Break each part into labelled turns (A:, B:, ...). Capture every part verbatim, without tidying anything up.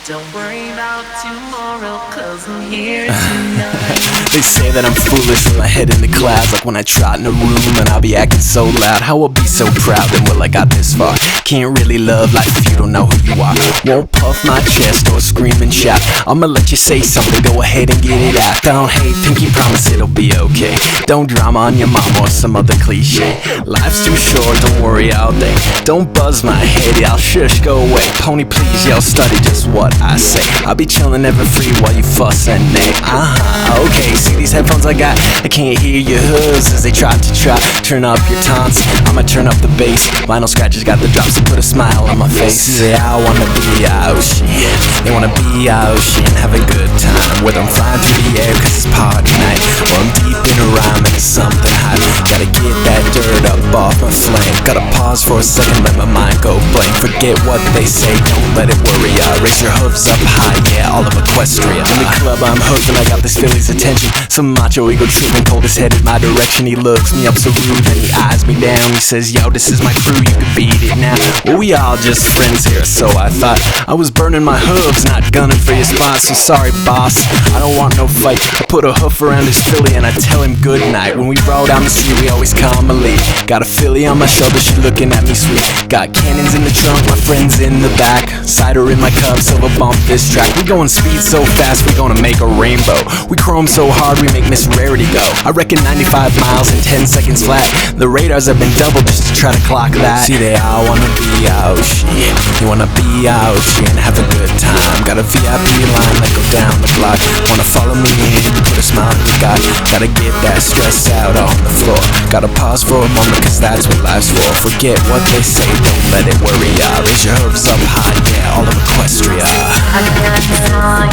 A: Don't worry about tomorrow, cause I'm here tonight.
B: They say that I'm foolish with my head in the clouds, like when I trot in a room and I'll be acting so loud. How I'll be so proud that well I got this far. Can't really love life if you don't know who you are. Won't puff my chest or scream and shout. I'ma let you say something, go ahead and get it out. Don't hate, pinky promise it'll be okay. Don't drama on your mom or some other cliche. Life's too short, don't worry all day. Don't buzz my head, y'all shush, go away. Pony please, y'all study just what I say. I'll be chillin' ever free while you fuss and nay. Uh-huh, okay, see these headphones I got? I can't hear your hooves as they try to try. Turn up your taunts, I'ma turn up the bass. Vinyl scratches got the drops to put a smile on my face. Say I wanna be ocean, they wanna be ocean, have a good time. Whether I'm flying through the air cause it's party night, or I'm deep in a rhyme and it's something hot. Gotta get that dirt up off my flame. Gotta pause for a second, let my mind go blank. Forget what they say, don't let it worry ya. Raise your hooves up high, yeah, all of Equestria. In the club I'm hooked and I got this Philly's attention. Some macho ego tripping, coldest headed my direction. He looks me up so rude and he eyes me down. He says, yo, this is my crew, you can beat it now. Well, we all just friends here, so I thought. I was burning my hooves, not gunning for your spot. So sorry, boss, I don't want no fight. I put a hoof around his Philly and I tell him good night. When we roll down the street, we always calm a lead. Got a Philly on my shoulder, she looking at me sweet. Got cannons in the trunk, my friends in the back. Cider in my cup, silver bump this track. We going speed so fast, we gonna make a rainbow. We chrome so hard, we make Miss Rarity go. I reckon ninety-five miles in ten seconds flat. The radars have been doubled just to try to clock that. See, they all wanna be ocean, you wanna be ocean, have a good time. Got a V I P line that go down the block. Wanna follow me in, put a smile on your guy. Gotta get that stress out on the floor. Gotta pause for a moment cause that's what life's for. Forget what they say, don't let it worry ya. Raise your hooves up high, yeah, all of Equestria.
A: I can't decide,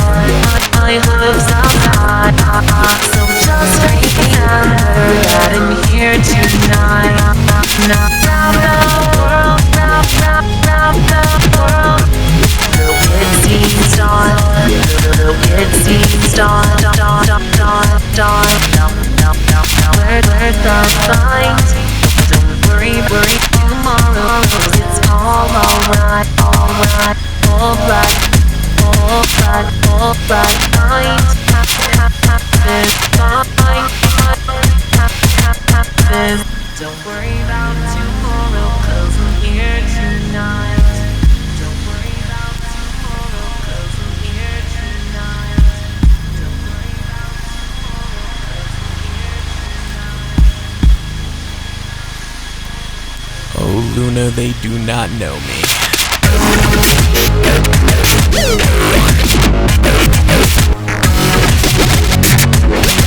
A: my hooves up high. So just remember that I'm here tonight. Now, now the world, now, now, now the world. The Whitney star, the Whitney star, star, star, star, star. Now, now, now, now, where, where's the fight? Don't worry, worry tomorrow, cause it's all alright, alright, alright, alright, alright, night. Happens, fine, happens. Don't worry about tomorrow, cause I'm here tonight. Don't worry about tomorrow, cause I'm here tonight. Don't worry about tomorrow, cause I'm here tonight.
B: Oh Luna, they do not know me.
A: We'll be right back.